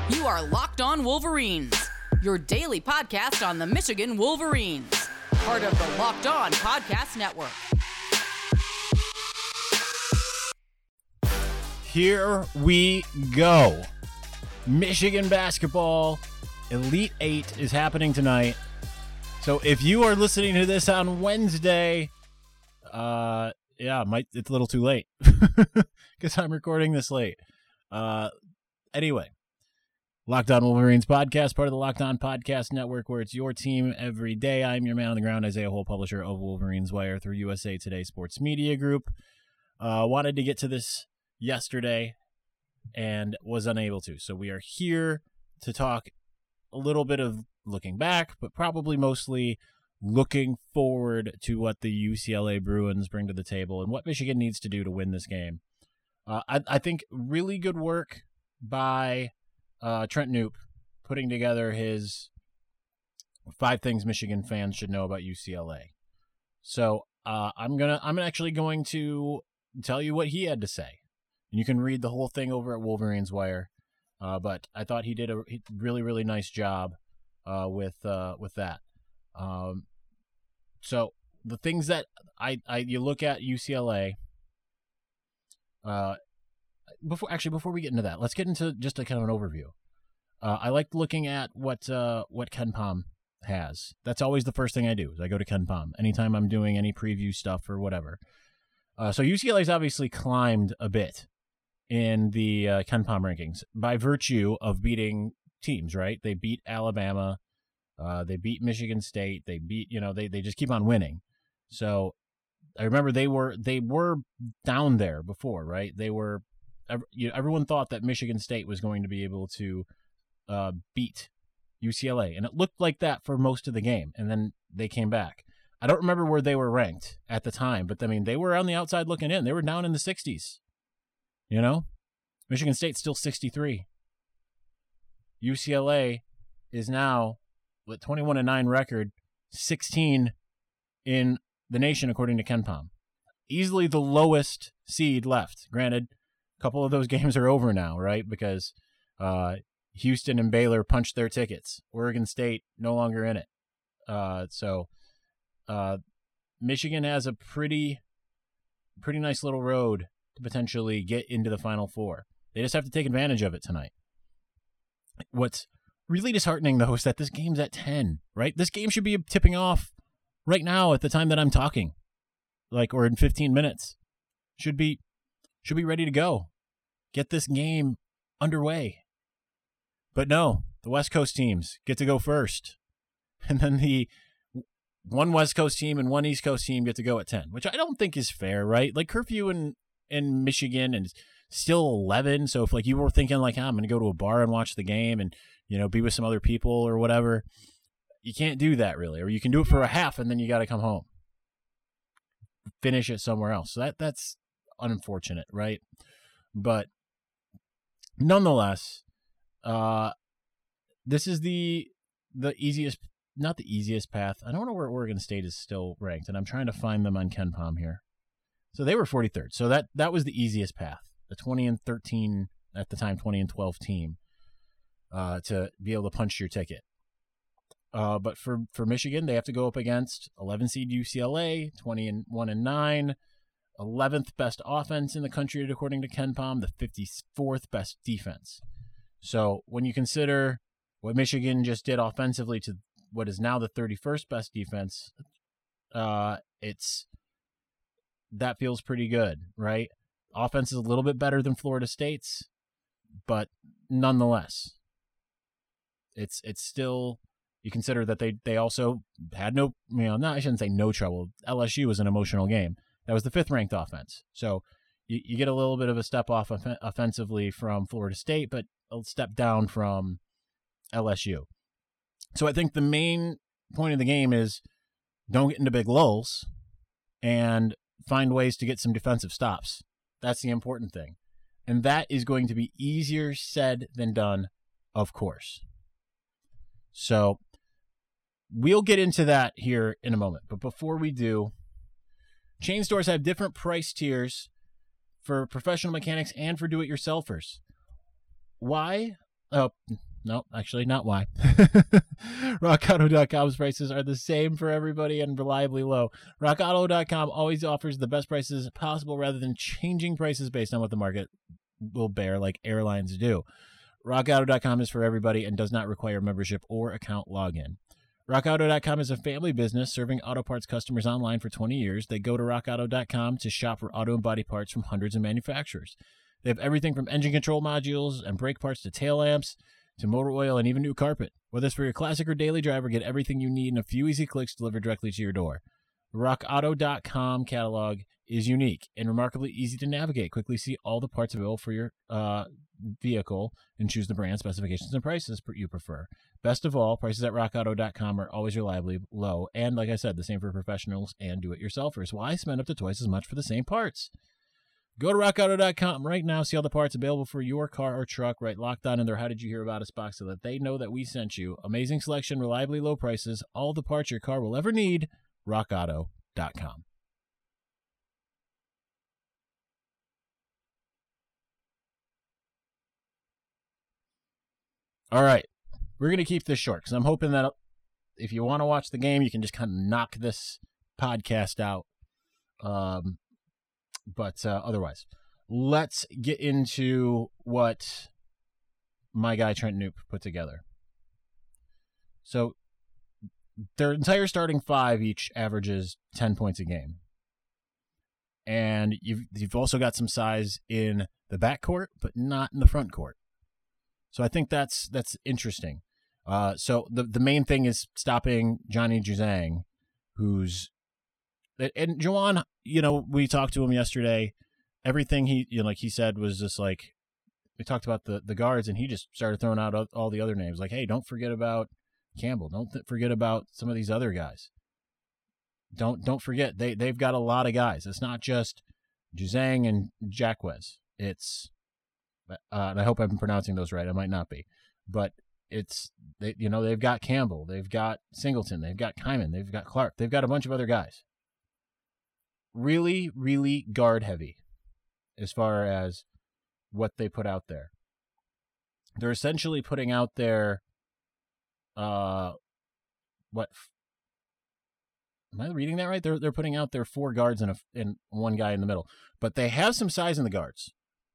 You are Locked On Wolverines, your daily podcast on the Michigan Wolverines, part of the Locked On Podcast Network. Here we go. Michigan basketball Elite Eight is happening tonight. So if you are listening to this on Wednesday, it's a little too late because I'm recording this late. Anyway, Locked On Wolverines podcast, part of the Locked On Podcast Network, where it's your team every day. I'm your man on the ground, Isaiah Hole, publisher of Wolverines Wire through USA Today Sports Media Group. Wanted to get to this yesterday and was unable to. So we are here to talk a little bit of looking back, but probably mostly looking forward to what the UCLA Bruins bring to the table and what Michigan needs to do to win this game. I think really good work by Trent Knoop putting together his 5 things Michigan fans should know about UCLA. So I'm actually going to tell you what he had to say. And you can read the whole thing over at Wolverines Wire. But I thought he did a really, really nice job with that. So the things that you look at UCLA. Before we get into that, let's get into just a kind of an overview. I like looking at what KenPom has. That's always the first thing I do is I go to KenPom anytime I'm doing any preview stuff or whatever. So UCLA's obviously climbed a bit in the KenPom rankings by virtue of beating teams, right? They beat Alabama, they beat Michigan State, they beat, they just keep on winning. So I remember they were down there before, right? Everyone thought that Michigan State was going to be able to beat UCLA, and it looked like that for most of the game, and then they came back. I don't remember where they were ranked at the time, but I mean, they were on the outside looking in. They were down in the 60s. Michigan State's still 63. UCLA is now with 21-9 record, 16 in the nation according to KenPom. Easily the lowest seed left. Granted, a couple of those games are over now, right? Because Houston and Baylor punched their tickets. Oregon State no longer in it. So Michigan has a pretty nice little road to potentially get into the Final Four. They just have to take advantage of it tonight. What's really disheartening, though, is that this game's at 10, right? This game should be tipping off right now at the time that I'm talking, or in 15 minutes. Should be ready to go. Get this game underway. But no, the West Coast teams get to go first. And then the one West Coast team and one East Coast team get to go at 10, which I don't think is fair, right? Like curfew in Michigan and still 11. So if you were thinking I'm going to go to a bar and watch the game and, be with some other people or whatever, you can't do that really. Or you can do it for a half and then you got to come home. Finish it somewhere else. So that's unfortunate, right? But nonetheless, this is the easiest, not the easiest path. I don't know where Oregon State is still ranked, and I'm trying to find them on KenPom here. So they were 43rd. So that was the easiest path. The 20-13 at the time, 20-12 team to be able to punch your ticket. But for Michigan, they have to go up against 11 seed UCLA, 20-1-9, 11th best offense in the country according to KenPom, the 54th best defense. So when you consider what Michigan just did offensively to what is now the 31st best defense, that feels pretty good, right? Offense is a little bit better than Florida State's, but nonetheless, it's still, you consider that they also had I shouldn't say no trouble. LSU was an emotional game. That was the 5th ranked offense. So you get a little bit of a step off offensively from Florida State, but a step down from LSU. So I think the main point of the game is don't get into big lulls and find ways to get some defensive stops. That's the important thing. And that is going to be easier said than done, of course. So we'll get into that here in a moment. But before we do, chain stores have different price tiers for professional mechanics and for do-it-yourselfers. Why? Oh, no, actually not why. RockAuto.com's prices are the same for everybody and reliably low. RockAuto.com always offers the best prices possible rather than changing prices based on what the market will bear like airlines do. RockAuto.com is for everybody and does not require membership or account login. RockAuto.com is a family business serving auto parts customers online for 20 years. They go to RockAuto.com to shop for auto and body parts from hundreds of manufacturers. They have everything from engine control modules and brake parts to tail lamps to motor oil and even new carpet. Whether it's for your classic or daily driver, get everything you need in a few easy clicks delivered directly to your door. The RockAuto.com catalog is unique and remarkably easy to navigate. Quickly see all the parts available for your vehicle and choose the brand, specifications, and prices you prefer. Best of all, prices at RockAuto.com are always reliably low, and like I said, the same for professionals and do-it-yourselfers. Why spend up to twice as much for the same parts? Go to RockAuto.com right now, see all the parts available for your car or truck, right locked on in their How Did You Hear About Us box so that they know that we sent you. Amazing selection, reliably low prices, all the parts your car will ever need. RockAuto.com. All right, we're going to keep this short because I'm hoping that if you want to watch the game, you can just kind of knock this podcast out. But otherwise, let's get into what my guy Trent Knoop put together. So their entire starting five each averages 10 points a game. And you've also got some size in the backcourt, but not in the front court. So I think that's interesting. So the main thing is stopping Johnny Juzang, who's and Juwan, we talked to him yesterday. Everything he like he said was just like we talked about the guards, and he just started throwing out all the other names. Like, hey, don't forget about Campbell. Don't forget about some of these other guys. Don't forget they've got a lot of guys. It's not just Juzang and Jacquez. It's and I hope I'm pronouncing those right. I might not be, but they've got Campbell, they've got Singleton, they've got Kyman, they've got Clark, they've got a bunch of other guys. Really, really guard heavy as far as what they put out there. They're essentially putting out their am I reading that right? They're putting out their four guards and one guy in the middle, but they have some size in the guards.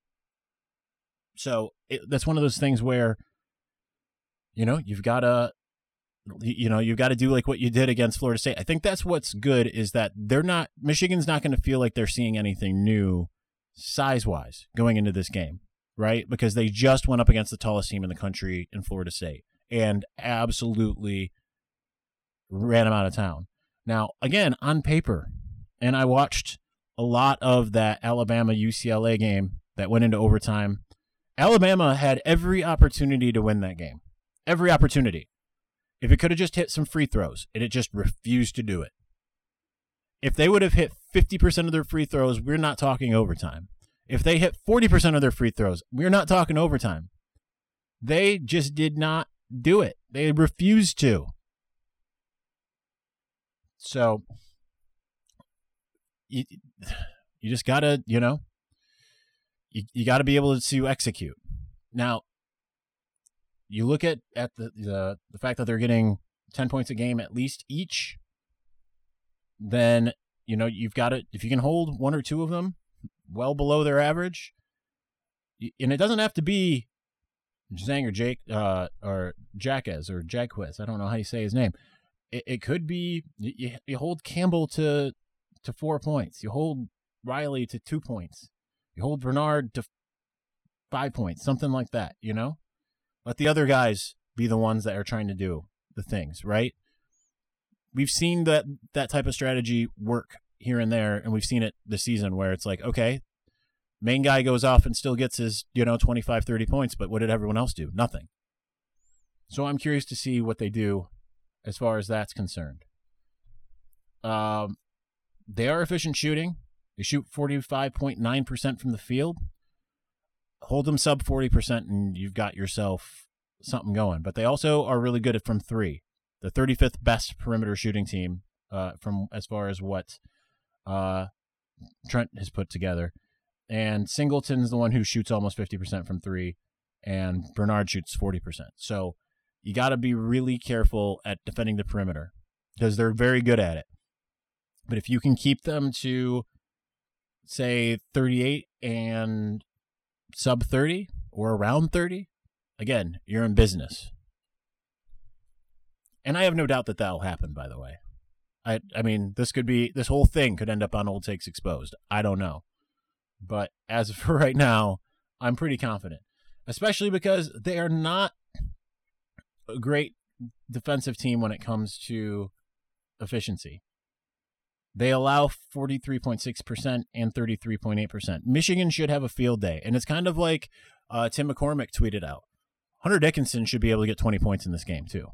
So that's one of those things where, you've got to, you've got to do like what you did against Florida State. I think that's what's good is that Michigan's not going to feel like they're seeing anything new size-wise going into this game, right? Because they just went up against the tallest team in the country in Florida State and absolutely ran them out of town. Now, again, on paper, and I watched a lot of that Alabama-UCLA game that went into overtime. Alabama had every opportunity to win that game. Every opportunity. If it could have just hit some free throws, and it just refused to do it. If they would have hit 50% of their free throws, we're not talking overtime. If they hit 40% of their free throws, we're not talking overtime. They just did not do it. They refused to. So, you just got to, you got to be able to execute. Now, you look at the fact that they're getting 10 points a game at least each, then, you've got to, if you can hold one or two of them well below their average, and it doesn't have to be Zhang or Jacquez or Jacquez. I don't know how you say his name. It could be you hold Campbell to 4 points. You hold Riley to 2 points. You hold Bernard to 5 points, something like that, Let the other guys be the ones that are trying to do the things, right? We've seen that type of strategy work here and there, and we've seen it this season where it's like, okay, main guy goes off and still gets his, 25, 30 points, but what did everyone else do? Nothing. So I'm curious to see what they do as far as that's concerned. They are efficient shooting. They shoot 45.9% from the field. Hold them sub 40% and you've got yourself something going. But they also are really good at from three. The 35th best perimeter shooting team from as far as what Trent has put together. And Singleton's the one who shoots almost 50% from three. and Bernard shoots 40%. So you got to be really careful at defending the perimeter because they're very good at it. But if you can keep them to, say, 38 and sub 30 or around 30, again, you're in business. And I have no doubt that that'll happen, by the way. I mean, this whole thing could end up on Old Takes Exposed. I don't know. But as for right now, I'm pretty confident, especially because they are not a great defensive team when it comes to efficiency. They allow 43.6% and 33.8%. Michigan should have a field day. And it's kind of like Tim McCormick tweeted out. Hunter Dickinson should be able to get 20 points in this game, too.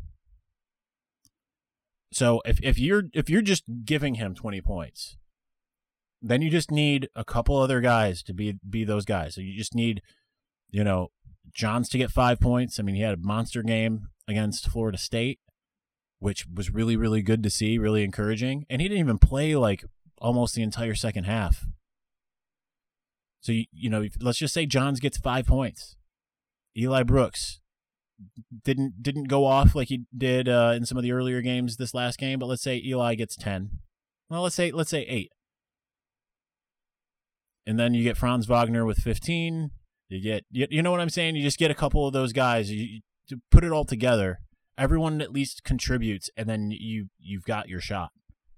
So if you're just giving him 20 points, then you just need a couple other guys to be those guys. So you just need, Johns to get 5 points. I mean, he had a monster game against Florida State, which was really, really good to see, really encouraging. And he didn't even play like almost the entire second half. So, let's just say Johns gets 5 points. Eli Brooks didn't go off like he did in some of the earlier games this last game, but let's say Eli gets 10. Well, let's say 8. And then you get Franz Wagner with 15. You get, you know what I'm saying? You just get a couple of those guys. You put it all together. Everyone at least contributes, and then you've got your shot.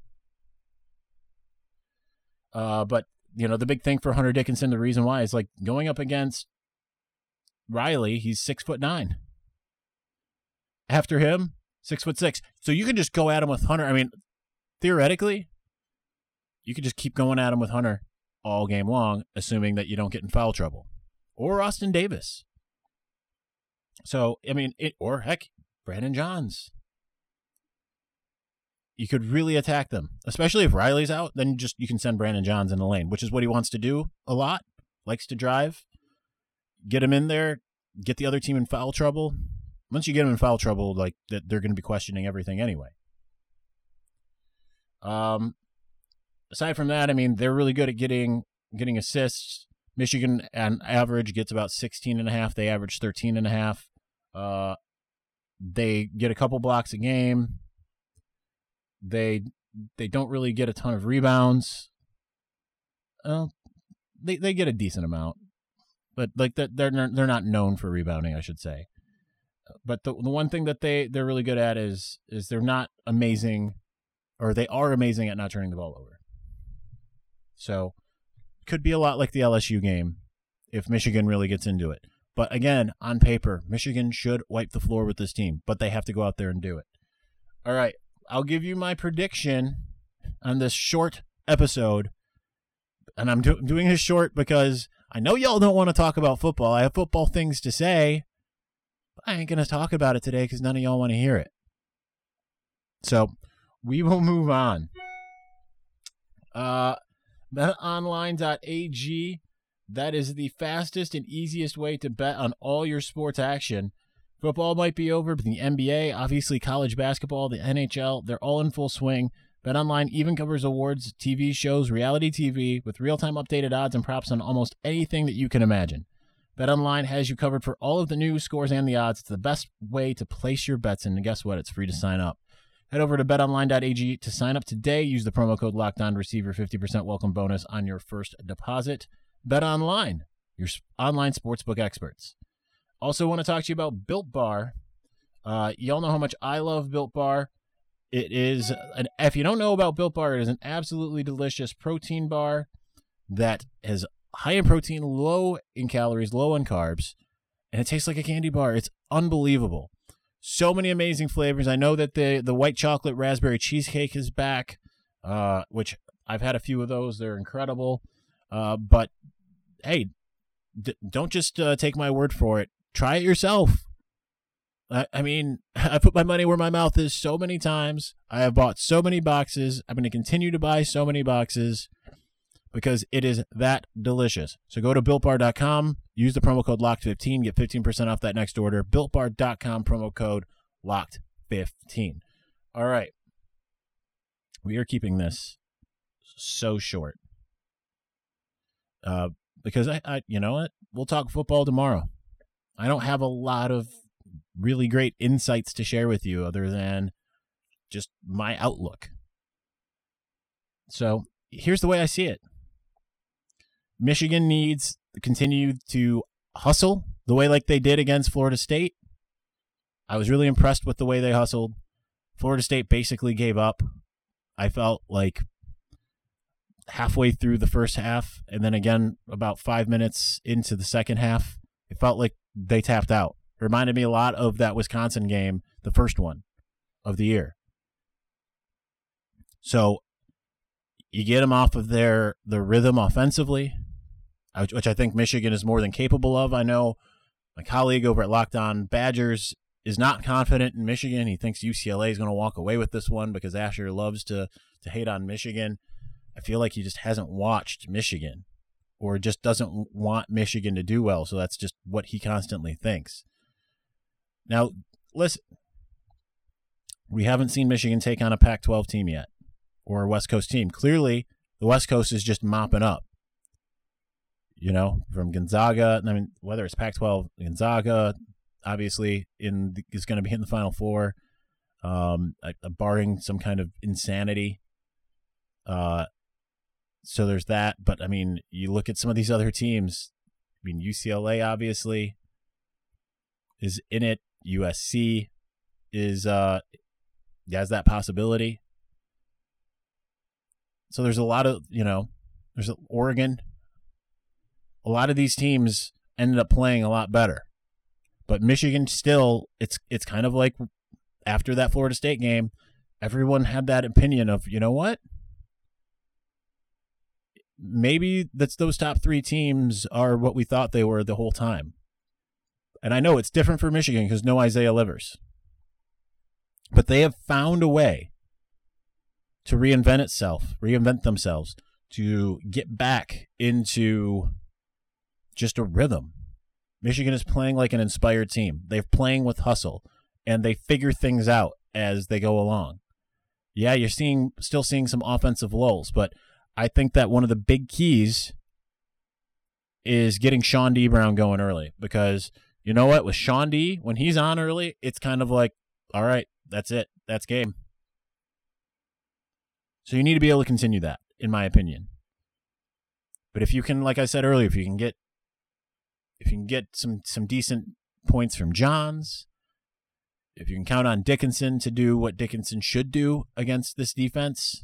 But the big thing for Hunter Dickinson, the reason why is like going up against Riley. He's 6'9". After him, 6'6". So you can just go at him with Hunter. I mean, theoretically, you could just keep going at him with Hunter all game long, assuming that you don't get in foul trouble. Or Austin Davis. So, I mean, or heck, Brandon Johns. You could really attack them, especially if Riley's out. Then you can send Brandon Johns in the lane, which is what he wants to do a lot. Likes to drive, get him in there, get the other team in foul trouble. Once you get them in foul trouble, like that, they're going to be questioning everything anyway. Aside from that, I mean, they're really good at getting assists. Michigan, on average, gets about 16.5. They average 13.5. They get a couple blocks a game. They don't really get a ton of rebounds. They get a decent amount, but like they're not known for rebounding, I should say. But the one thing that they're really good at is they're not amazing, or they are amazing at not turning the ball over. So could be a lot like the LSU game if Michigan really gets into it. But again, on paper, Michigan should wipe the floor with this team, but they have to go out there and do it. All right, I'll give you my prediction on this short episode. And I'm doing this short because I know y'all don't want to talk about football. I have football things to say, but I ain't going to talk about it today because none of y'all want to hear it. So we will move on. BetOnline.ag, that is the fastest and easiest way to bet on all your sports action. Football might be over, but the NBA, obviously college basketball, the NHL, they're all in full swing. BetOnline even covers awards, TV shows, reality TV, with real-time updated odds and props on almost anything that you can imagine. BetOnline has you covered for all of the news, scores, and the odds. It's the best way to place your bets, and guess what? It's free to sign up. Head over to betonline.ag to sign up today. Use the promo code LOCKEDON to receive your 50% welcome bonus on your first deposit. BetOnline, your online sportsbook experts. Also want to talk to you about Built Bar. Y'all know how much I love Built Bar. It is, if you don't know about Built Bar, it is an absolutely delicious protein bar that is high in protein, low in calories, low in carbs, and it tastes like a candy bar. It's unbelievable. So many amazing flavors. I know that the white chocolate raspberry cheesecake is back, which I've had a few of those. They're incredible. But, hey, don't just take my word for it. Try it yourself. I mean, I put my money where my mouth is so many times. I have bought so many boxes. I'm going to continue to buy so many boxes because it is that delicious. So go to BuiltBar.com, use the promo code LOCKED15, get 15% off that next order. BuiltBar.com, promo code LOCKED15. All right. We are keeping this so short because I you know what? We'll talk football tomorrow. I don't have a lot of really great insights to share with you other than just my outlook. So here's the way I see it. Michigan needs to continue to hustle the way like they did against Florida State. I was really impressed with the way they hustled. Florida State basically gave up. I felt like halfway through the first half, and then again about 5 minutes into the second half, it felt like they tapped out. It reminded me a lot of that Wisconsin game, the first one of the year. So you get them off of their rhythm offensively, which I think Michigan is more than capable of. I know my colleague over at Locked On Badgers is not confident in Michigan. He thinks UCLA is going to walk away with this one because Asher loves to hate on Michigan. I feel like he just hasn't watched Michigan or just doesn't want Michigan to do well, so that's just what he constantly thinks. Now, listen, we haven't seen Michigan take on a Pac-12 team yet or a West Coast team. Clearly, the West Coast is just mopping up. You know, from Gonzaga, I mean, whether it's Pac-12, Gonzaga, obviously, is going to be in the Final Four, barring some kind of insanity. So there's that. But, I mean, you look at some of these other teams. I mean, UCLA, obviously, is in it. USC has that possibility. So there's a lot of, there's Oregon. A lot of these teams ended up playing a lot better. But Michigan still, it's kind of like after that Florida State game, everyone had that opinion of, you know what? Maybe those top three teams are what we thought they were the whole time. And I know it's different for Michigan because no Isaiah Livers. But they have found a way to reinvent themselves, to get back into just a rhythm. Michigan is playing like an inspired team. They're playing with hustle, and they figure things out as they go along. Yeah, you're still seeing some offensive lulls, but I think that one of the big keys is getting Sean D. Brown going early, because you know what? With Sean D., when he's on early, it's kind of like, all right, that's it. That's game. So you need to be able to continue that, in my opinion. But if you can, like I said earlier, if you can get some decent points from Johns, if you can count on Dickinson to do what Dickinson should do against this defense,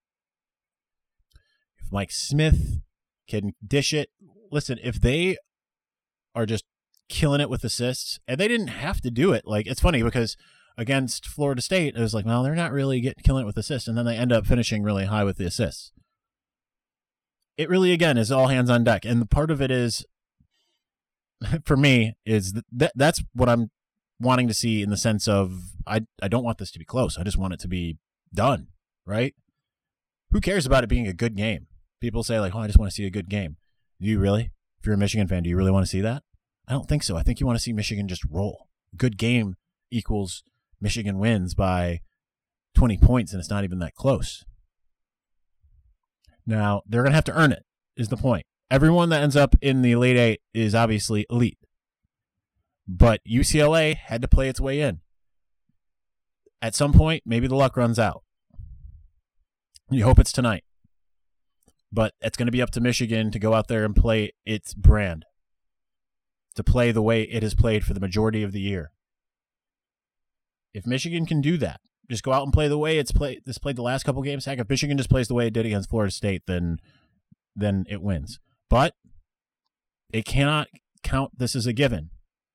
if Mike Smith can dish it, listen, if they are just killing it with assists, and they didn't have to do it. Like, it's funny because against Florida State, it was like, well, they're not really killing it with assists, and then they end up finishing really high with the assists. It really, again, is all hands on deck, and the part of it is, for me, is that's what I'm wanting to see in the sense of I don't want this to be close. I just want it to be done, right? Who cares about it being a good game? People say, like, oh, I just want to see a good game. Do you really? If you're a Michigan fan, do you really want to see that? I don't think so. I think you want to see Michigan just roll. Good game equals Michigan wins by 20 points, and it's not even that close. Now, they're going to have to earn it, is the point. Everyone that ends up in the Elite Eight is obviously elite. But UCLA had to play its way in. At some point, maybe the luck runs out. You hope it's tonight. But it's going to be up to Michigan to go out there and play its brand. To play the way it has played for the majority of the year. If Michigan can do that, just go out and play the way it's played the last couple games. Heck, if Michigan just plays the way it did against Florida State, then it wins. But it cannot count this as a given.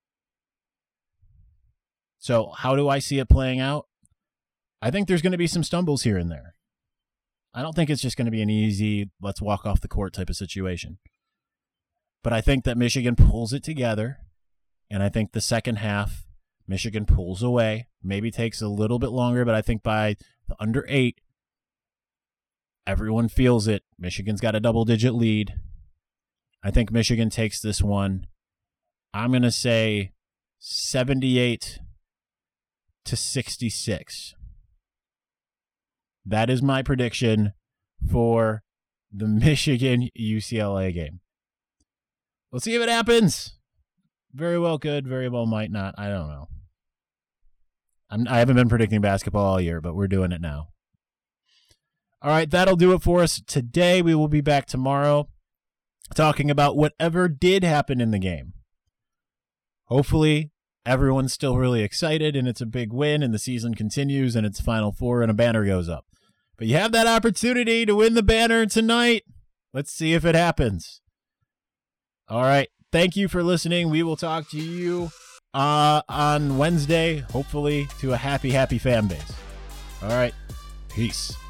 So how do I see it playing out? I think there's going to be some stumbles here and there. I don't think it's just going to be an easy, let's walk off the court type of situation. But I think that Michigan pulls it together, and I think the second half, Michigan pulls away. Maybe takes a little bit longer, but I think by the under 8, everyone feels it. Michigan's got a double-digit lead. I think Michigan takes this one. I'm going to say 78-66. That is my prediction for the Michigan-UCLA game. We'll see if it happens. Very well could, very well might not. I don't know. I haven't been predicting basketball all year, but we're doing it now. All right, that'll do it for us today. We will be back tomorrow talking about whatever did happen in the game. Hopefully, everyone's still really excited and it's a big win and the season continues and it's Final Four and a banner goes up. But you have that opportunity to win the banner tonight. Let's see if it happens. All right. Thank you for listening. We will talk to you on Wednesday, hopefully to a happy fan base. All right. Peace.